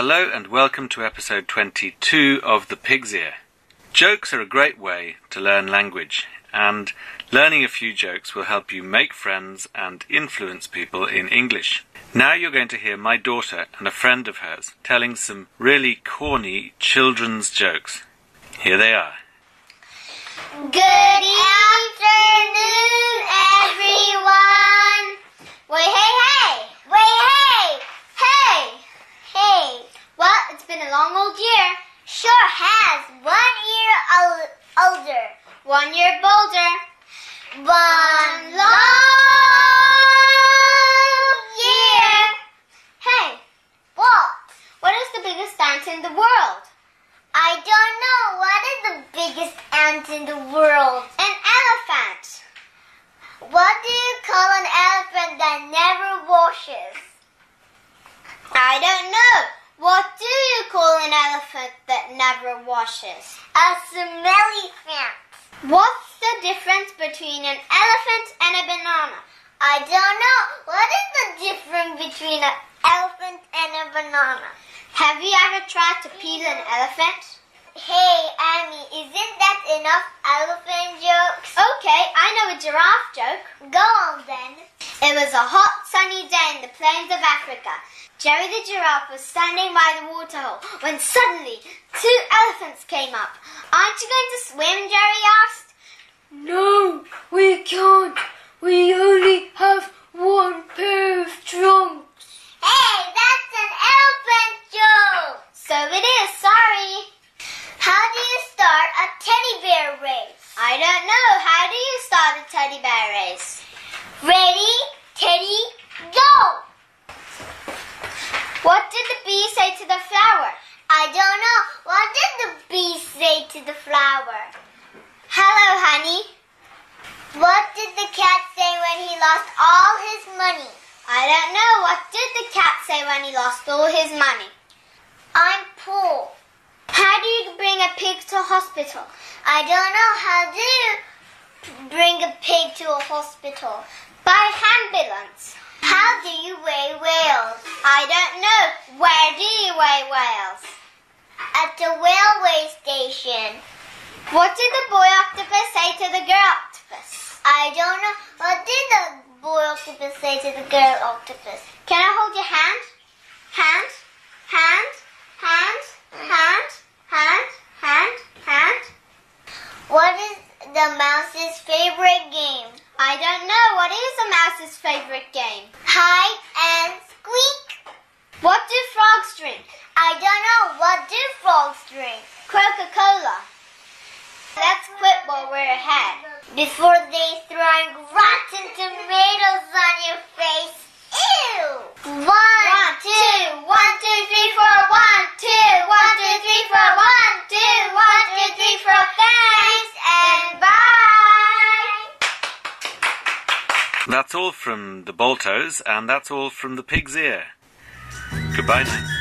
Hello and welcome to episode 22 of The Pig's Ear. Jokes are a great way to learn language, and learning a few jokes will help you make friends and influence people in English. Now you're going to hear my daughter and a friend of hers telling some really corny children's jokes. Here they are. Good afternoon, everyone. Wait, hey! Wait, hey! Hey! Hey! Well, it's been a long old year. Sure has. 1 year older. 1 year bolder. 1 long year. Hey, what is the biggest ant in the world? I don't know. What is the biggest ant in the world? An elephant. What do you call an elephant that never washes? I don't know. What do you call an elephant that never washes? A smelly pant. What's the difference between an elephant and a banana? I don't know. What is the difference between an elephant and a banana? Have you ever tried to peel an elephant? Hey, Amy, isn't that enough elephant jokes? Okay, I know a giraffe joke. Go on then. It was a hot, sunny day in the plains of Africa. Jerry the giraffe was standing by the waterhole when suddenly 2 elephants came up. Aren't you going to swim? Jerry asked. No, we can't. We only have 1 pair of trunks. Hey, that's an elephant joke. So it is, sorry. How do you start a teddy bear race? I don't know. How do you start a teddy bear race? Ready, teddy, go! What did the bee say to the flower? I don't know. What did the bee say to the flower? Hello, honey. What did the cat say when he lost all his money? I don't know. What did the cat say when he lost all his money? I'm poor. How do you bring a pig to a hospital? I don't know. How do you bring a pig to a hospital? By ambulance. How do you weigh whales? I don't know. Where do you weigh whales? At the railway station. What did the boy octopus say to the girl octopus? I don't know. What did the boy octopus say to the girl octopus? Can I hold your hand? Hand, hand, hand, hand, hand, hand, hand. What is the mouse's favorite game? I don't know. What is a mouse's favorite game? Hide and squeak. What do frogs drink? I don't know. What do frogs drink? Coca-Cola. Let's quit while we're ahead. Before they throw rotten tomatoes on your face. Ew! 1, 2, 1, 2, 3, 4. 1, 2, 1, 2, 3, 4. 1, 2, 3, 4. Thanks and bye! That's all from the Baltos, and that's all from The Pig's Ear. Goodbye now.